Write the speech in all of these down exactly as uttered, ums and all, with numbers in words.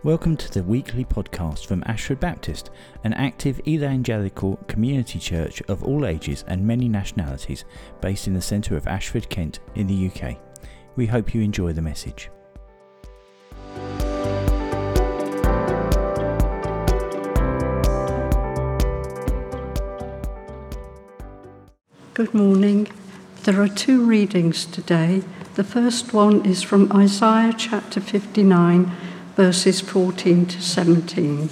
Welcome to the weekly podcast from Ashford Baptist, an active evangelical community church of all ages and many nationalities based in the centre of Ashford, Kent in the U K. We hope you enjoy the message. Good morning. There are two readings today. The first one is from Isaiah chapter fifty-nine, verses fourteen to seventeen.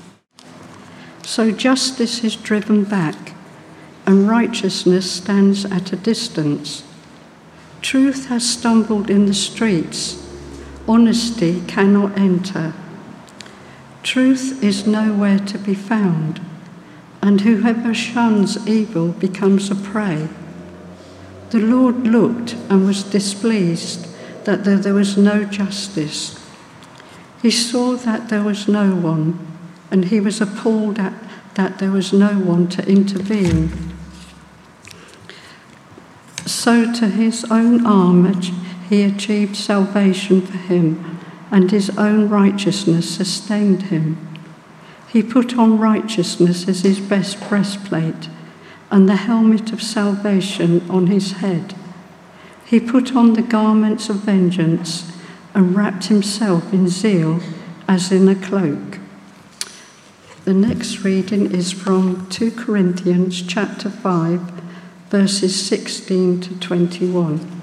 So justice is driven back, and righteousness stands at a distance. Truth has stumbled in the streets. Honesty cannot enter. Truth is nowhere to be found, and whoever shuns evil becomes a prey. The Lord looked and was displeased that there was no justice. He saw that there was no one, and he was appalled at that there was no one to intervene. So to his own arm he achieved salvation for him, and his own righteousness sustained him. He put on righteousness as his best breastplate, and the helmet of salvation on his head. He put on the garments of vengeance and wrapped himself in zeal as in a cloak. The next reading is from Second Corinthians chapter five, verses sixteen to twenty-one.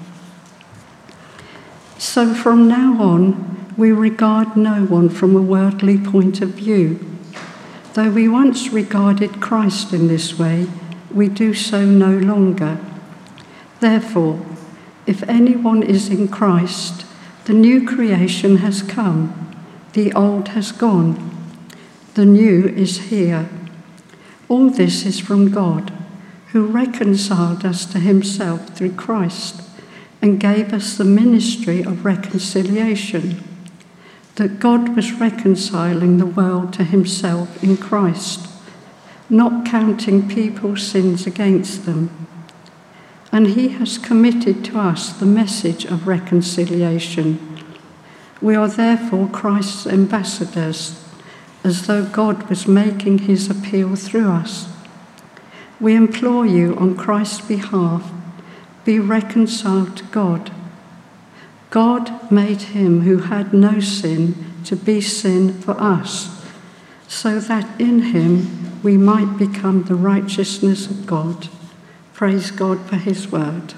So from now on, we regard no one from a worldly point of view. Though we once regarded Christ in this way, we do so no longer. Therefore, if anyone is in Christ, the new creation has come, the old has gone, the new is here. All this is from God, who reconciled us to himself through Christ and gave us the ministry of reconciliation, that God was reconciling the world to himself in Christ, not counting people's sins against them. And he has committed to us the message of reconciliation. We are therefore Christ's ambassadors, as though God was making his appeal through us. We implore you on Christ's behalf, be reconciled to God. God made him who had no sin to be sin for us, so that in him we might become the righteousness of God. Praise God for his word.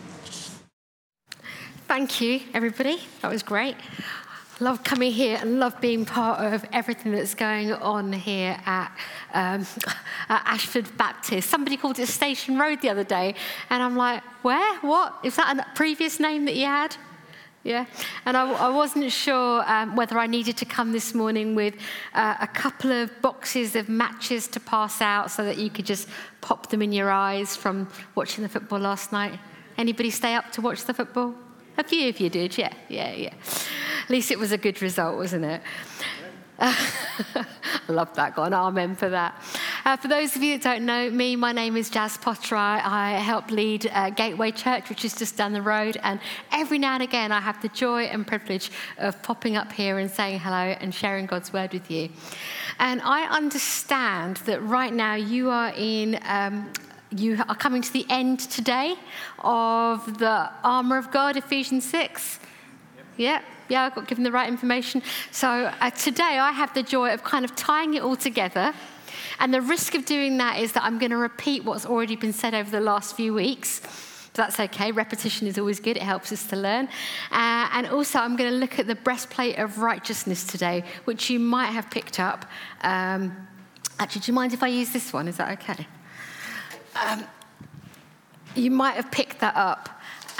Thank you, everybody. That was great. I love coming here and love being part of everything that's going on here at, um, at Ashford Baptist. Somebody called it Station Road the other day, and I'm like, where? What? Is that a previous name that you had? Yeah, and I, I wasn't sure um, whether I needed to come this morning with uh, a couple of boxes of matches to pass out so that you could just pop them in your eyes from watching the football last night. Anybody stay up to watch the football? A few of you did, yeah, yeah, yeah. At least it was a good result, wasn't it? I love that. Got an amen for that. Uh, for those of you that don't know me, my name is Jazz Potter. I, I help lead uh, Gateway Church, which is just down the road. And every now and again, I have the joy and privilege of popping up here and saying hello and sharing God's word with you. And I understand that right now you are in... Um, You are coming to the end today of the armour of God, Ephesians six. Yep. Yeah, yeah, I got given the right information. So uh, today I have the joy of kind of tying it all together. And the risk of doing that is that I'm going to repeat what's already been said over the last few weeks. But that's okay. Repetition is always good. It helps us to learn. Uh, and also I'm going to look at the breastplate of righteousness today, which you might have picked up. Um, actually, do you mind if I use this one? Is that okay? Um, you might have picked that up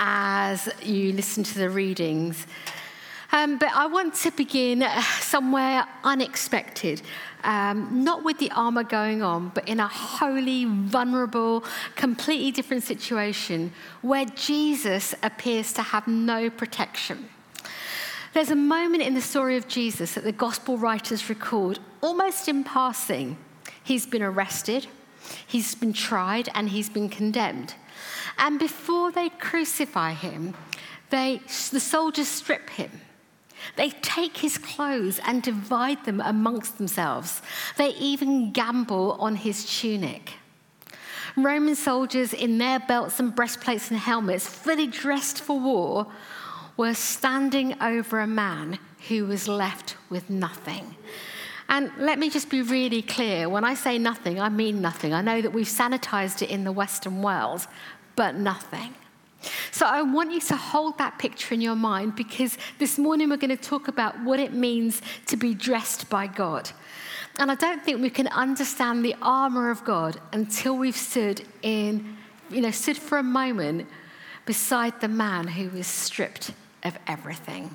as you listen to the readings. Um, but I want to begin somewhere unexpected, um, not with the armour going on, but in a wholly vulnerable, completely different situation where Jesus appears to have no protection. There's a moment in the story of Jesus that the gospel writers record, almost in passing. He's been arrested. He's been tried and he's been condemned. And before they crucify him, they, the soldiers strip him. They take his clothes and divide them amongst themselves. They even gamble on his tunic. Roman soldiers in their belts and breastplates and helmets, fully dressed for war, were standing over a man who was left with nothing. And let me just be really clear. When I say nothing, I mean nothing. I know that we've sanitized it in the Western world, but nothing. So I want you to hold that picture in your mind, because this morning we're going to talk about what it means to be dressed by God. And I don't think we can understand the armor of God until we've stood in, you know, stood for a moment beside the man who was stripped of everything.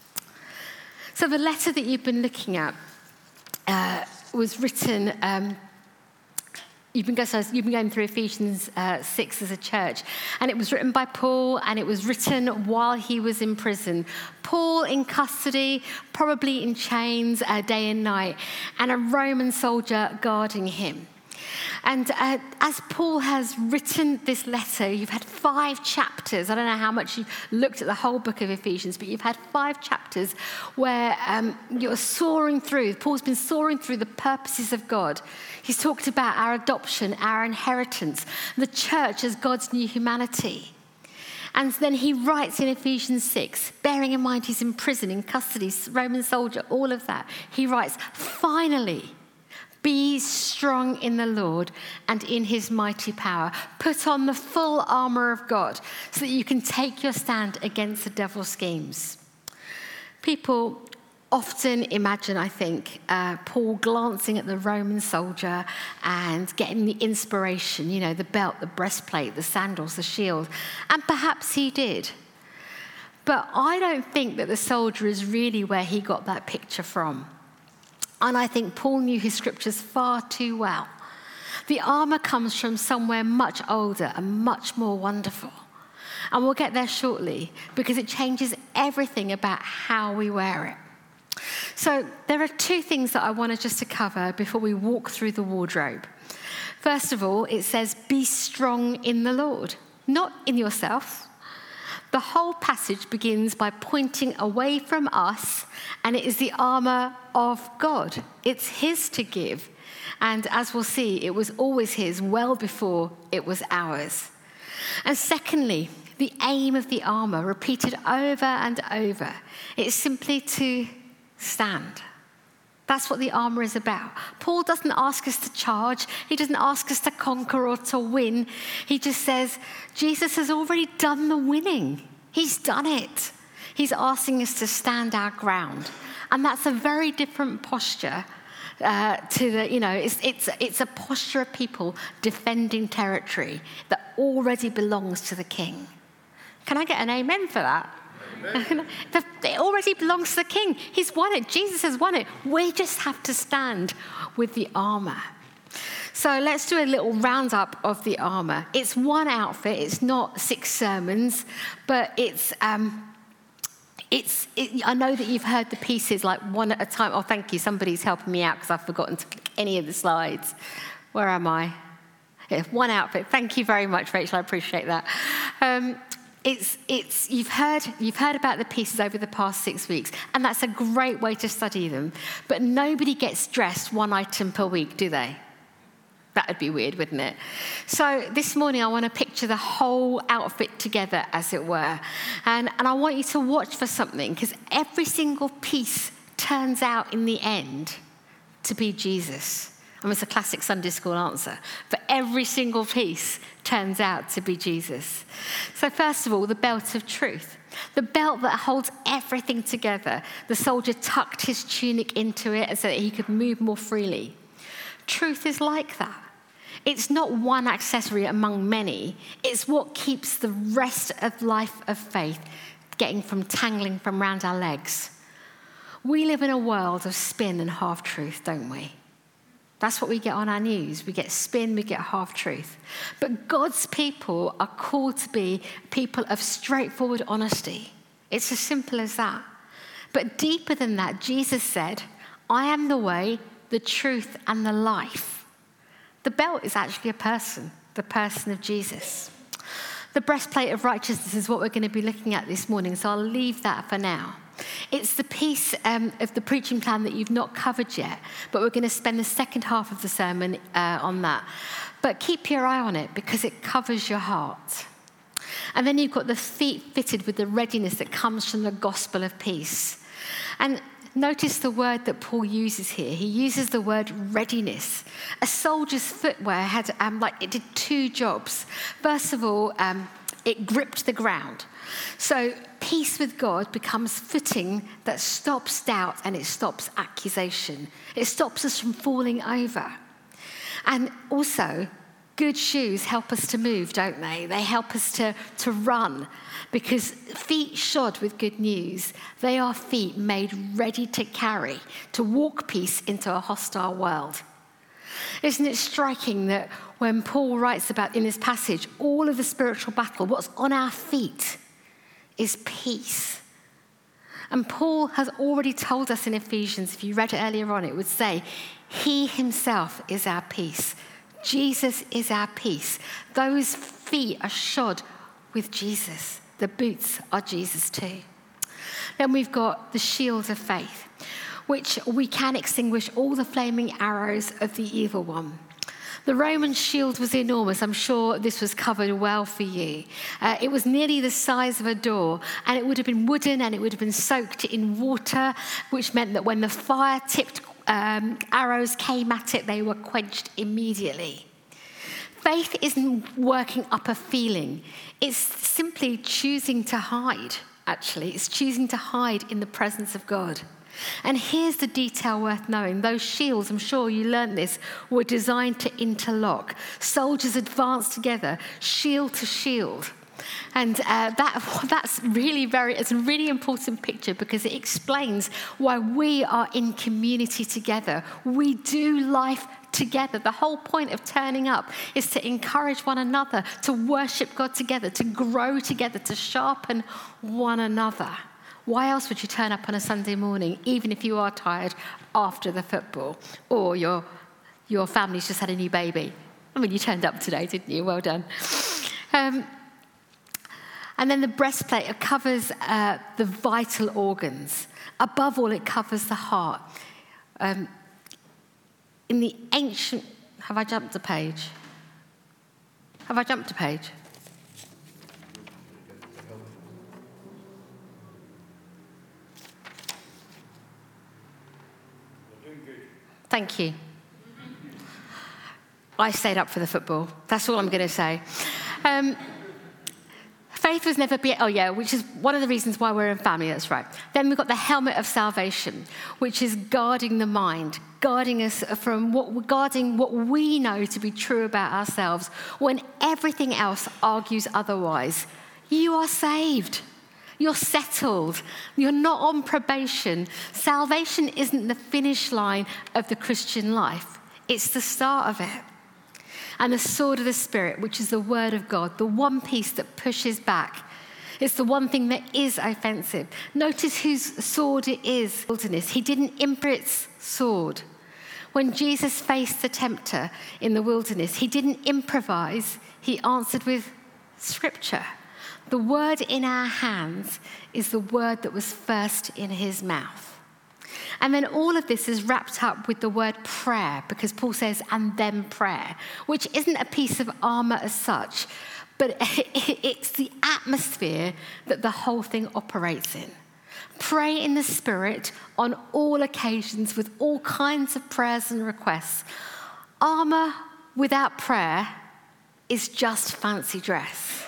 So the letter that you've been looking at uh, was written. Um, You've been, going, you've been going through Ephesians uh, six as a church, and it was written by Paul, and it was written while he was in prison. Paul in custody, probably in chains uh, day and night, and a Roman soldier guarding him. And uh, as Paul has written this letter, you've had five chapters. I don't know how much you've looked at the whole book of Ephesians, but you've had five chapters where um, you're soaring through. Paul's been soaring through the purposes of God. He's talked about our adoption, our inheritance, the church as God's new humanity. And then he writes in Ephesians six, bearing in mind he's in prison, in custody, Roman soldier, all of that. He writes, finally, be strong in the Lord and in his mighty power. Put on the full armor of God so that you can take your stand against the devil's schemes. People often imagine, I think, uh, Paul glancing at the Roman soldier and getting the inspiration, you know, the belt, the breastplate, the sandals, the shield. And perhaps he did. But I don't think that the soldier is really where he got that picture from. And I think Paul knew his scriptures far too well. The armor comes from somewhere much older and much more wonderful. And we'll get there shortly, because it changes everything about how we wear it. So there are two things that I wanted just to cover before we walk through the wardrobe. First of all, it says, be strong in the Lord, not in yourself. The whole passage begins by pointing away from us, and it is the armor of God. It's his to give. And as we'll see, it was always his well before it was ours. And secondly, the aim of the armor, repeated over and over, it's simply to stand. That's what the armor is about. Paul doesn't ask us to charge. He doesn't ask us to conquer or to win. He just says, Jesus has already done the winning. He's done it. He's asking us to stand our ground. And that's a very different posture uh, to the, you know, it's, it's, it's a posture of people defending territory that already belongs to the king. Can I get an amen for that? It already belongs to the king. He's won it. Jesus has won it. We just have to stand with the armor. So let's do a little roundup of the armor. It's one outfit. It's not six sermons, but it's um, it's. It, I know that you've heard the pieces like one at a time. Oh, thank you. Somebody's helping me out because I've forgotten to click any of the slides. Where am I? Yeah, one outfit. Thank you very much, Rachel. I appreciate that. Um, It's, it's, you've heard, you've heard about the pieces over the past six weeks, and that's a great way to study them. But nobody gets dressed one item per week, do they? That would be weird, wouldn't it? So this morning I want to picture the whole outfit together, as it were. And, and I want you to watch for something, because every single piece turns out in the end to be Jesus. I mean, it's a classic Sunday school answer. But every single piece turns out to be Jesus. So first of all, the belt of truth. The belt that holds everything together. The soldier tucked his tunic into it so that he could move more freely. Truth is like that. It's not one accessory among many. It's what keeps the rest of life of faith getting from tangling from around our legs. We live in a world of spin and half-truth, don't we? That's what we get on our news. We get spin, we get half-truth. But God's people are called to be people of straightforward honesty. It's as simple as that. But deeper than that, Jesus said, I am the way, the truth, and the life. The belt is actually a person, the person of Jesus. The breastplate of righteousness is what we're going to be looking at this morning, so I'll leave that for now. It's the piece um, of the preaching plan that you've not covered yet, but we're going to spend the second half of the sermon uh, on that. But keep your eye on it because it covers your heart. And then you've got the feet fitted with the readiness that comes from the gospel of peace. And notice the word that Paul uses here. He uses the word readiness. A soldier's footwear had, um, like, it did two jobs. First of all, um, it gripped the ground. So peace with God becomes footing that stops doubt and it stops accusation. It stops us from falling over. And also, good shoes help us to move, don't they? They help us to, to run, because feet shod with good news, they are feet made ready to carry, to walk peace into a hostile world. Isn't it striking that when Paul writes about in this passage, all of the spiritual battle, what's on our feet is peace. And Paul has already told us in Ephesians, if you read it earlier on, it would say, he himself is our peace. Jesus is our peace. Those feet are shod with Jesus. The boots are Jesus too. Then we've got the shield of faith, which we can extinguish all the flaming arrows of the evil one. The Roman shield was enormous. I'm sure this was covered well for you. Uh, it was nearly the size of a door, and it would have been wooden and it would have been soaked in water, which meant that when the fire-tipped um, arrows came at it, they were quenched immediately. Faith isn't working up a feeling. It's simply choosing to hide, actually. It's choosing to hide in the presence of God. And here's the detail worth knowing. Those shields, I'm sure you learned this, were designed to interlock. Soldiers advanced together, shield to shield. And uh, that that's really very, it's a really important picture because it explains why we are in community together. We do life together. The whole point of turning up is to encourage one another, to worship God together, to grow together, to sharpen one another. Why else would you turn up on a Sunday morning, even if you are tired after the football, or your your family's just had a new baby? I mean, you turned up today, didn't you? Well done. Um, and then the breastplate, it covers uh, the vital organs. Above all, it covers the heart. Um, in the ancient... Have I jumped a page? Have I jumped a page? Thank you. I stayed up for the football. That's all I'm going to say. Um, faith was never be. Oh yeah, which is one of the reasons why we're in family. That's right. Then we've got the helmet of salvation, which is guarding the mind, guarding us from what guarding what we know to be true about ourselves when everything else argues otherwise. You are saved. You're settled. You're not on probation. Salvation isn't the finish line of the Christian life. It's the start of it. And the sword of the Spirit, which is the word of God, the one piece that pushes back. It's the one thing that is offensive. Notice whose sword it is. Wilderness. He didn't imprint its sword. When Jesus faced the tempter in the wilderness, he didn't improvise. He answered with scripture. The word in our hands is the word that was first in his mouth. And then all of this is wrapped up with the word prayer, because Paul says, and then prayer, which isn't a piece of armor as such, but it's the atmosphere that the whole thing operates in. Pray in the Spirit on all occasions with all kinds of prayers and requests. Armor without prayer is just fancy dress.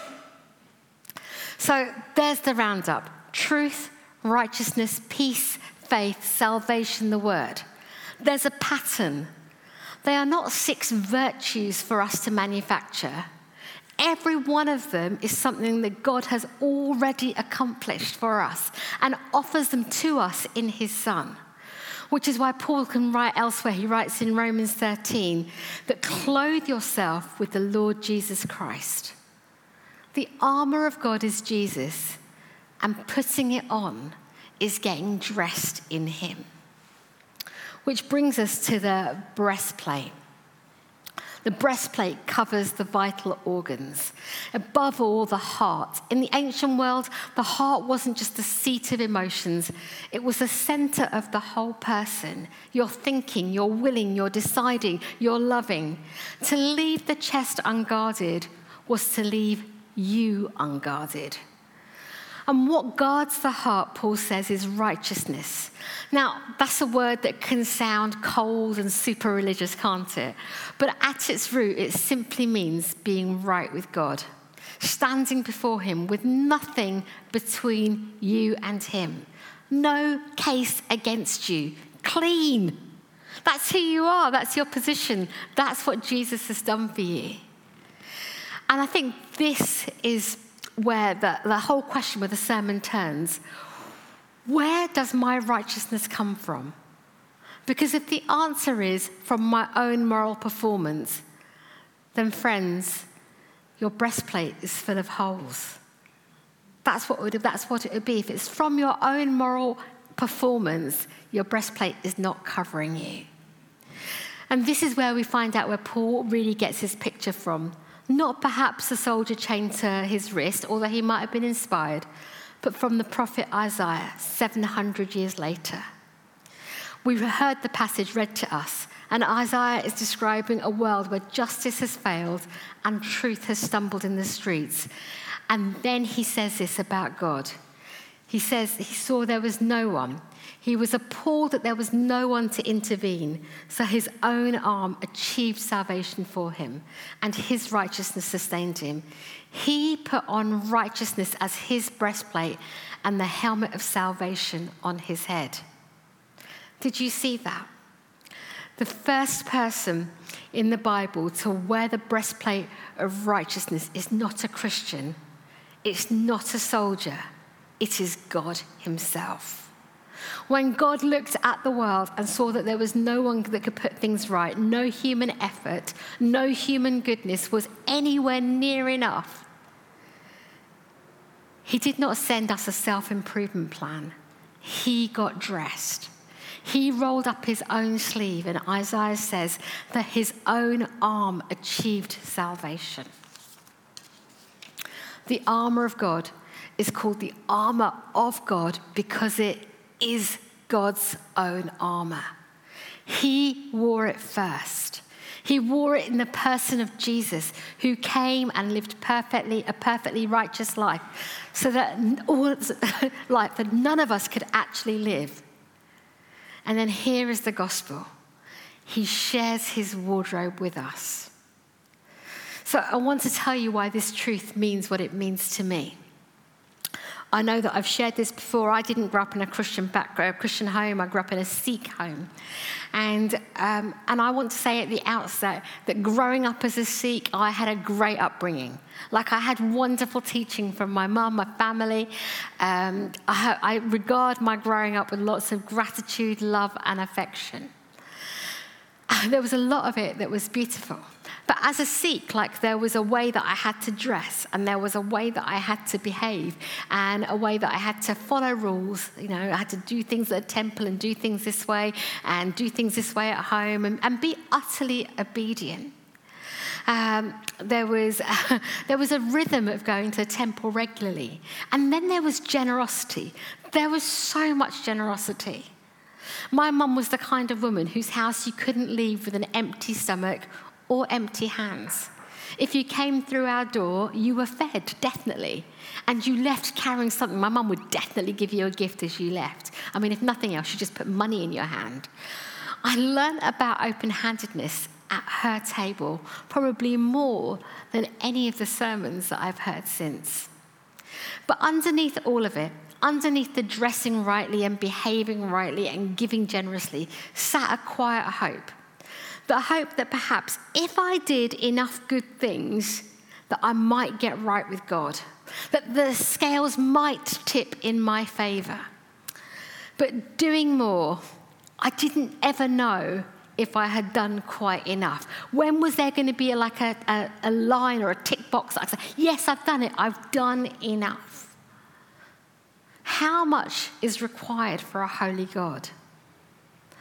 So there's the roundup. Truth, righteousness, peace, faith, salvation, the word. There's a pattern. They are not six virtues for us to manufacture. Every one of them is something that God has already accomplished for us and offers them to us in his Son. Which is why Paul can write elsewhere. He writes in Romans thirteen that clothe yourself with the Lord Jesus Christ. The armor of God is Jesus, and putting it on is getting dressed in him. Which brings us to the breastplate. The breastplate covers the vital organs. Above all, the heart. In the ancient world, the heart wasn't just the seat of emotions. It was the center of the whole person. Your thinking, your willing, your deciding, your loving. To leave the chest unguarded was to leave you unguarded. And what guards the heart, Paul says, is righteousness. Now, that's a word that can sound cold and super religious, can't it? But at its root, it simply means being right with God, standing before him with nothing between you and him. No case against you. Clean. That's who you are. That's your position. That's what Jesus has done for you. And I think this is where the, the whole question where the sermon turns. Where does my righteousness come from? Because if the answer is from my own moral performance, then friends, your breastplate is full of holes. That's what, would, that's what it would be. If it's from your own moral performance, your breastplate is not covering you. And this is where we find out where Paul really gets his picture from. Not perhaps a soldier chained to his wrist, although he might have been inspired, but from the prophet Isaiah, seven hundred years later. We heard the passage read to us, and Isaiah is describing a world where justice has failed and truth has stumbled in the streets. And then he says this about God. He says he saw there was no one. He was appalled that there was no one to intervene, so his own arm achieved salvation for him, and his righteousness sustained him. He put on righteousness as his breastplate and the helmet of salvation on his head. Did you see that? The first person in the Bible to wear the breastplate of righteousness is not a Christian. It's not a soldier. It is God himself. When God looked at the world and saw that there was no one that could put things right, no human effort, no human goodness was anywhere near enough, he did not send us a self-improvement plan. He got dressed. He rolled up his own sleeve, and Isaiah says that his own arm achieved salvation. The armor of God is called the armor of God because it is God's own armor. He wore it first. He wore it in the person of Jesus, who came and lived perfectly, a perfectly righteous life, so that all life that none of us could actually live. And then here is the gospel. He shares his wardrobe with us. So I want to tell you why this truth means what it means to me. I know that I've shared this before. I didn't grow up in a Christian background, a Christian home. I grew up in a Sikh home. And, um, and I want to say at the outset that growing up as a Sikh, I had a great upbringing. Like, I had wonderful teaching from my mum, my family. Um, I, I regard my growing up with lots of gratitude, love, and affection. There was a lot of it that was beautiful. But as a Sikh, like, there was a way that I had to dress, and there was a way that I had to behave, and a way that I had to follow rules. You know, I had to do things at a temple and do things this way and do things this way at home, and, and be utterly obedient. Um, there was uh, there was a rhythm of going to the temple regularly. And then there was generosity. There was so much generosity. My mum was the kind of woman whose house you couldn't leave with an empty stomach or empty hands. If you came through our door, you were fed, definitely. And you left carrying something. My mum would definitely give you a gift as you left. I mean, if nothing else, she just put money in your hand. I learned about open-handedness at her table, probably more than any of the sermons that I've heard since. But underneath all of it, underneath the dressing rightly and behaving rightly and giving generously, sat a quiet hope. The hope that perhaps if I did enough good things, that I might get right with God, that the scales might tip in my favor. But doing more, I didn't ever know if I had done quite enough. When was there going to be like a, a, a line or a tick box that I say, yes, I've done it, I've done enough? How much is required for a holy God?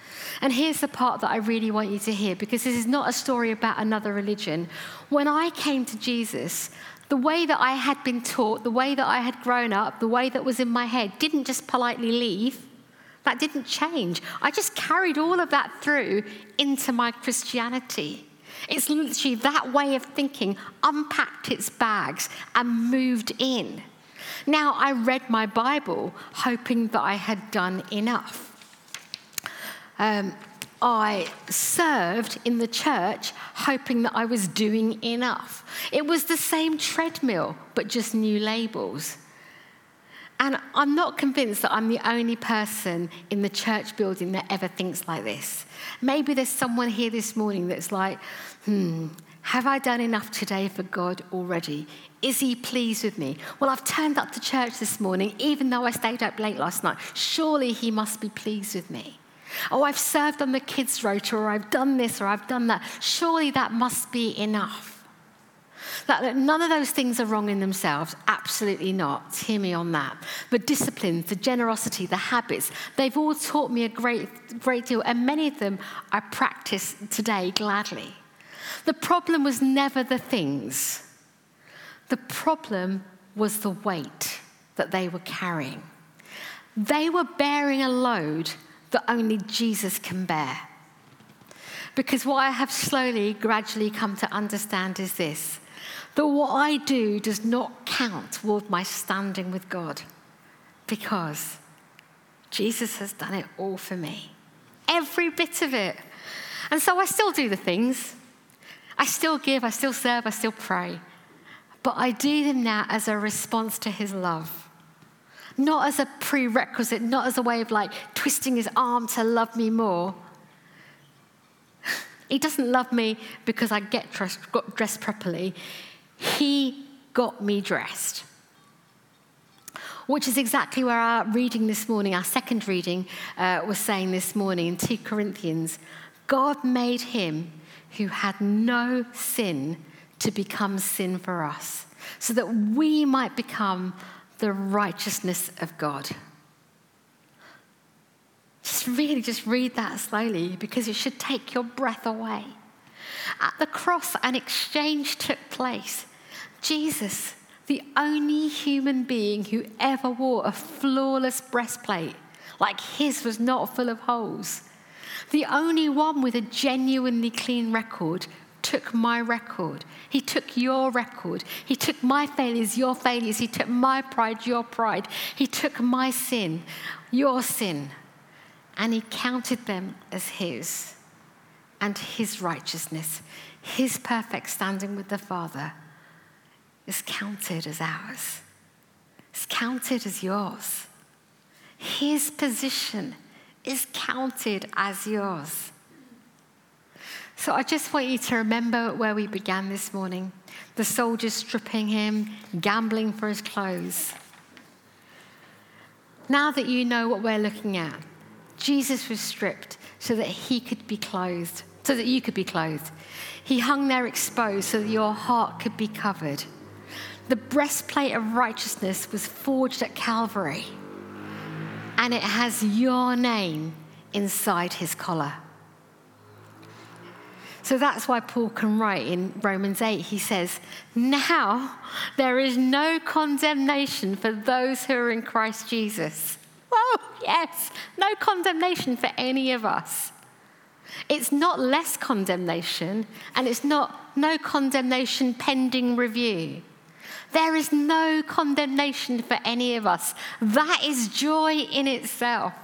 And here's the part that I really want you to hear, because this is not a story about another religion. When I came to Jesus, the way that I had been taught, the way that I had grown up, the way that was in my head didn't just politely leave. That didn't change. I just carried all of that through into my Christianity. It's literally that way of thinking unpacked its bags and moved in. Now, I read my Bible hoping that I had done enough. Um, I served in the church hoping that I was doing enough. It was the same treadmill, but just new labels. And I'm not convinced that I'm the only person in the church building that ever thinks like this. Maybe there's someone here this morning that's like, hmm, have I done enough today for God already? Is he pleased with me? Well, I've turned up to church this morning, even though I stayed up late last night. Surely he must be pleased with me. Oh, I've served on the kids' rota, or I've done this, or I've done that. Surely that must be enough. That, that none of those things are wrong in themselves. Absolutely not. Hear me on that. The disciplines, the generosity, the habits, they've all taught me a great, great deal, and many of them I practice today gladly. The problem was never the things. The problem was the weight that they were carrying. They were bearing a load that only Jesus can bear. Because what I have slowly, gradually come to understand is this, that what I do does not count toward my standing with God, because Jesus has done it all for me. Every bit of it. And so I still do the things. I still give, I still serve, I still pray. But I do them now as a response to his love. Not as a prerequisite, not as a way of like twisting his arm to love me more. He doesn't love me because I get dressed, got dressed properly. He got me dressed. Which is exactly where our reading this morning, our second reading, uh, was saying this morning in Second Corinthians. God made him who had no sin to become sin for us, so that we might become the righteousness of God. Just really just read that slowly, because it should take your breath away. At the cross, an exchange took place. Jesus, the only human being who ever wore a flawless breastplate, like his was not full of holes, the only one with a genuinely clean record, took my record. He took your record. He took my failures, your failures. He took my pride, your pride. He took my sin, your sin, and he counted them as his. And his righteousness, his perfect standing with the Father, is counted as ours. It's counted as yours. His position is counted as yours. So I just want you to remember where we began this morning. The soldiers stripping him, gambling for his clothes. Now that you know what we're looking at, Jesus was stripped so that he could be clothed, so that you could be clothed. He hung there exposed so that your heart could be covered. The breastplate of righteousness was forged at Calvary, and it has your name inside his collar. So that's why Paul can write in Romans eight, he says, now there is no condemnation for those who are in Christ Jesus. Oh, yes, no condemnation for any of us. It's not less condemnation, and it's not no condemnation pending review. There is no condemnation for any of us. That is joy in itself.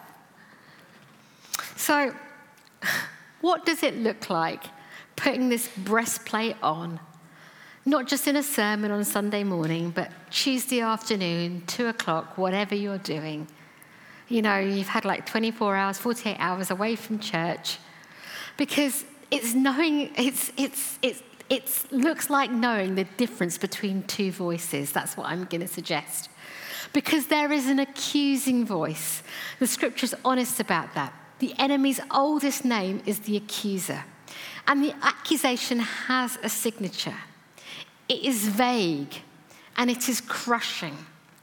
So, what does it look like putting this breastplate on? Not just in a sermon on Sunday morning, but Tuesday afternoon, two o'clock, whatever you're doing. You know, you've had like twenty-four hours, forty-eight hours away from church. Because it's knowing, it's, it's, it's, it looks like knowing the difference between two voices. That's what I'm going to suggest. Because there is an accusing voice. The scripture's honest about that. The enemy's oldest name is the accuser. And the accusation has a signature. It is vague, and it is crushing.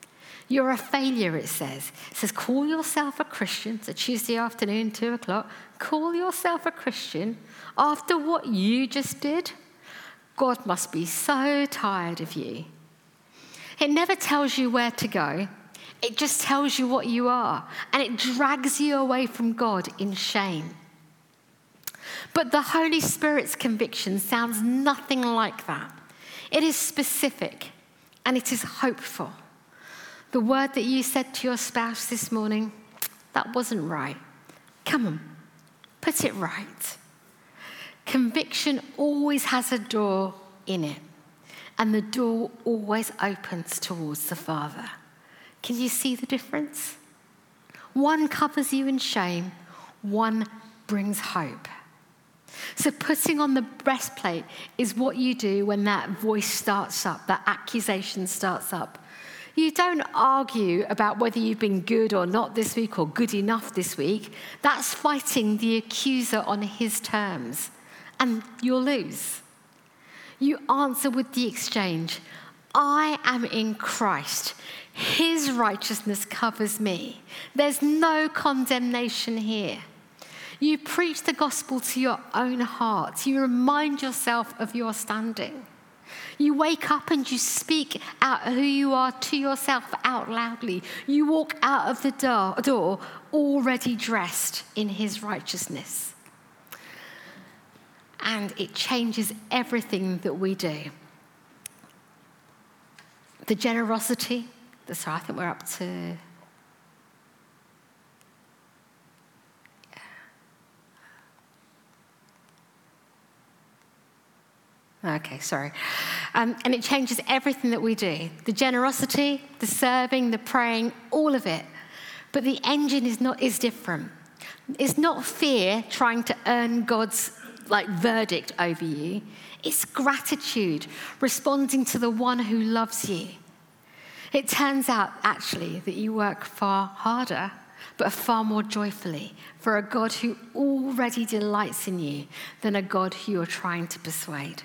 You're a failure, it says. It says, call yourself a Christian. It's a Tuesday afternoon, two o'clock. Call yourself a Christian after what you just did? God must be so tired of you. It never tells you where to go. It just tells you what you are. And it drags you away from God in shame. But the Holy Spirit's conviction sounds nothing like that. It is specific and it is hopeful. The word that you said to your spouse this morning, that wasn't right. Come on, put it right. Conviction always has a door in it, and the door always opens towards the Father. Can you see the difference? One covers you in shame, one brings hope. So putting on the breastplate is what you do when that voice starts up, that accusation starts up. You don't argue about whether you've been good or not this week or good enough this week. That's fighting the accuser on his terms, and you'll lose. You answer with the exchange. I am in Christ. His righteousness covers me. There's no condemnation here. You preach the gospel to your own heart. You remind yourself of your standing. You wake up and you speak out who you are to yourself out loudly. You walk out of the door, door already dressed in his righteousness. And it changes everything that we do. The generosity, sorry, I think we're up to... Okay, sorry. Um, and it changes everything that we do. The generosity, the serving, the praying, all of it. But the engine is not is different. It's not fear trying to earn God's like verdict over you. It's gratitude, responding to the one who loves you. It turns out, actually, that you work far harder, but far more joyfully for a God who already delights in you than a God who you're trying to persuade.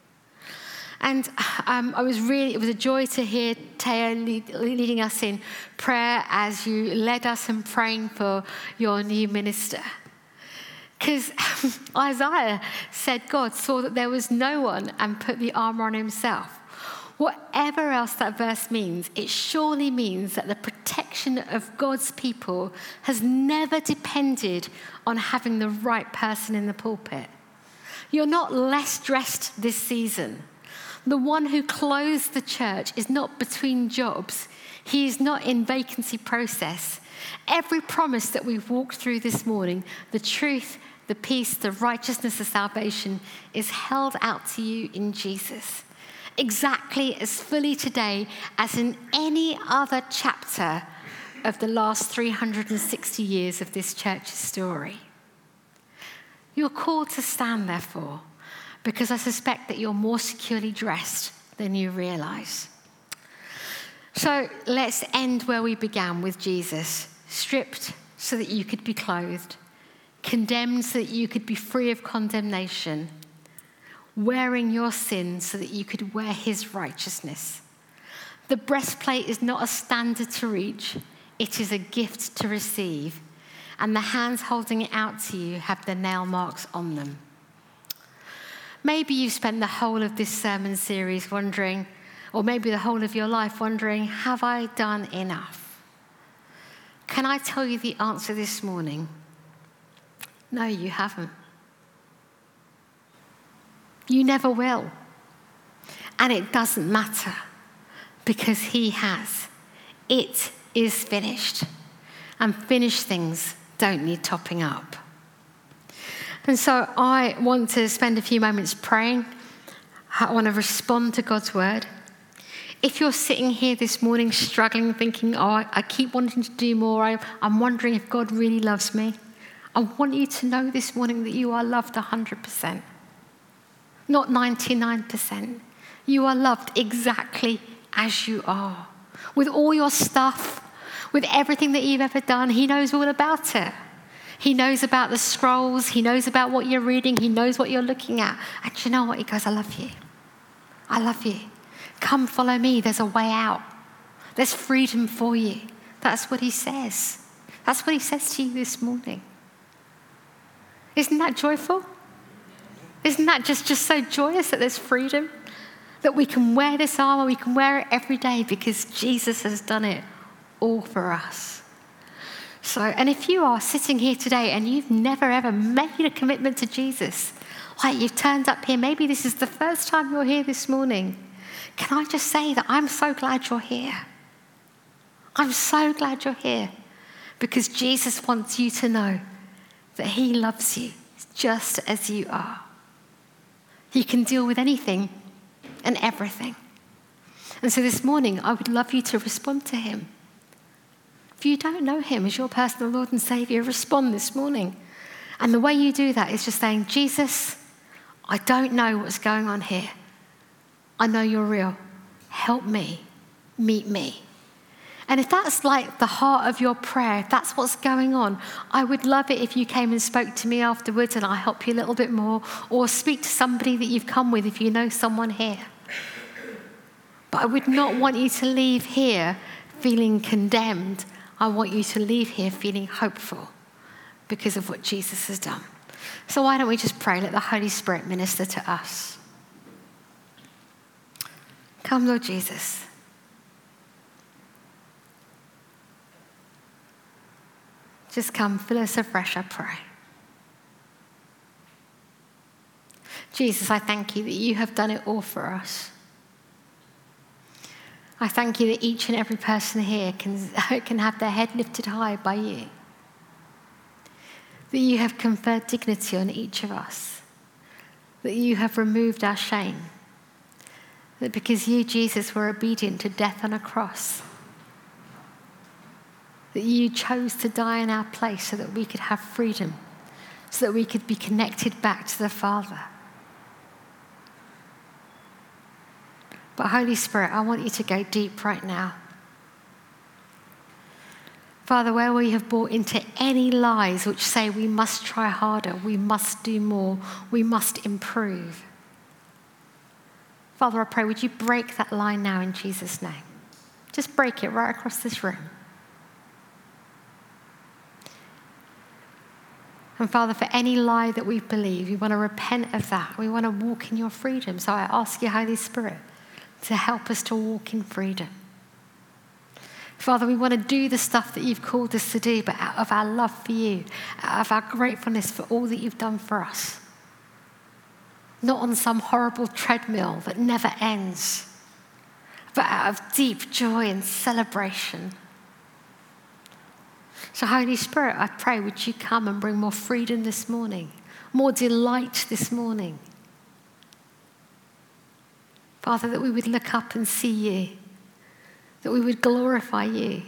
And um, I was really, it was a joy to hear Taya lead, leading us in prayer as you led us in praying for your new minister. Because Isaiah said God saw that there was no one and put the armor on himself. Whatever else that verse means, it surely means that the protection of God's people has never depended on having the right person in the pulpit. You're not less dressed this season. The one who clothes the church is not between jobs. He is not in vacancy process. Every promise that we've walked through this morning, the truth, the peace, the righteousness, the salvation, is held out to you in Jesus. Exactly as fully today as in any other chapter of the last three hundred sixty years of this church's story. You're called to stand, therefore, because I suspect that you're more securely dressed than you realize. So let's end where we began with Jesus, stripped so that you could be clothed, condemned so that you could be free of condemnation, wearing your sin so that you could wear his righteousness. The breastplate is not a standard to reach, it is a gift to receive, and the hands holding it out to you have the nail marks on them. Maybe you've spent the whole of this sermon series wondering, or maybe the whole of your life wondering, have I done enough? Can I tell you the answer this morning? No, you haven't. You never will. And it doesn't matter, because he has. It is finished. And finished things don't need topping up. And so I want to spend a few moments praying. I want to respond to God's word. If you're sitting here this morning struggling, thinking, oh, I, I keep wanting to do more, I, I'm wondering if God really loves me, I want you to know this morning that you are loved one hundred percent. Not ninety-nine percent. You are loved exactly as you are. With all your stuff, with everything that you've ever done, he knows all about it. He knows about the scrolls. He knows about what you're reading. He knows what you're looking at. And you know what? He goes, I love you. I love you. Come follow me. There's a way out. There's freedom for you. That's what he says. That's what he says to you this morning. Isn't that joyful? Isn't that just, just so joyous that there's freedom? That we can wear this armor, we can wear it every day because Jesus has done it all for us. So, and if you are sitting here today and you've never ever made a commitment to Jesus, like you've turned up here, maybe this is the first time you're here this morning, can I just say that I'm so glad you're here. I'm so glad you're here because Jesus wants you to know that he loves you just as you are. You can deal with anything and everything. And so this morning, I would love you to respond to him. If you don't know him as your personal Lord and Savior, respond this morning. And the way you do that is just saying, Jesus, I don't know what's going on here. I know you're real. Help me. Meet me. And if that's like the heart of your prayer, if that's what's going on, I would love it if you came and spoke to me afterwards and I'll help you a little bit more, or speak to somebody that you've come with if you know someone here. But I would not want you to leave here feeling condemned. I want you to leave here feeling hopeful because of what Jesus has done. So why don't we just pray, let the Holy Spirit minister to us. Come, Lord Jesus. Just come, fill us afresh, I pray. Jesus, I thank you that you have done it all for us. I thank you that each and every person here can, can have their head lifted high by you. That you have conferred dignity on each of us. That you have removed our shame. That because you, Jesus, were obedient to death on a cross, that you chose to die in our place so that we could have freedom, so that we could be connected back to the Father. But Holy Spirit, I want you to go deep right now. Father, where we have bought into any lies which say we must try harder, we must do more, we must improve. Father, I pray, would you break that lie now in Jesus' name? Just break it right across this room. And Father, for any lie that we believe, we want to repent of that. We want to walk in your freedom. So I ask you, Holy Spirit, to help us to walk in freedom. Father, we want to do the stuff that you've called us to do, but out of our love for you, out of our gratefulness for all that you've done for us. Not on some horrible treadmill that never ends, but out of deep joy and celebration. So Holy Spirit, I pray, would you come and bring more freedom this morning, more delight this morning. Father, that we would look up and see you, that we would glorify you.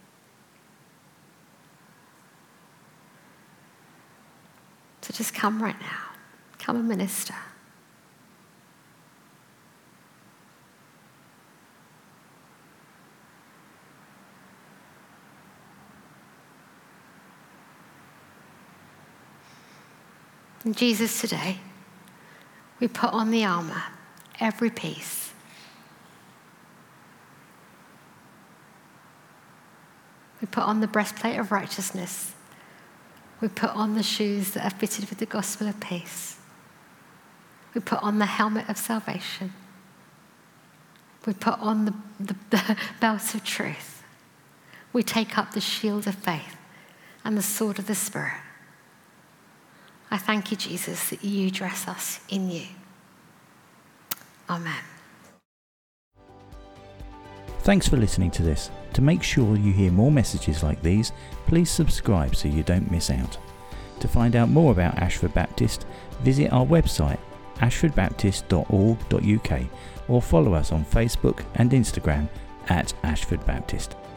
So just come right now. Come and minister. And Jesus, today, we put on the armor, every piece. We put on the breastplate of righteousness. We put on the shoes that are fitted with the gospel of peace. We put on the helmet of salvation. We put on the, the, the belt of truth. We take up the shield of faith and the sword of the Spirit. I thank you, Jesus, that you dress us in you. Amen. Thanks for listening to this. To make sure you hear more messages like these, please subscribe so you don't miss out. To find out more about Ashford Baptist, visit our website ashford baptist dot org dot U K or follow us on Facebook and Instagram at Ashford Baptist.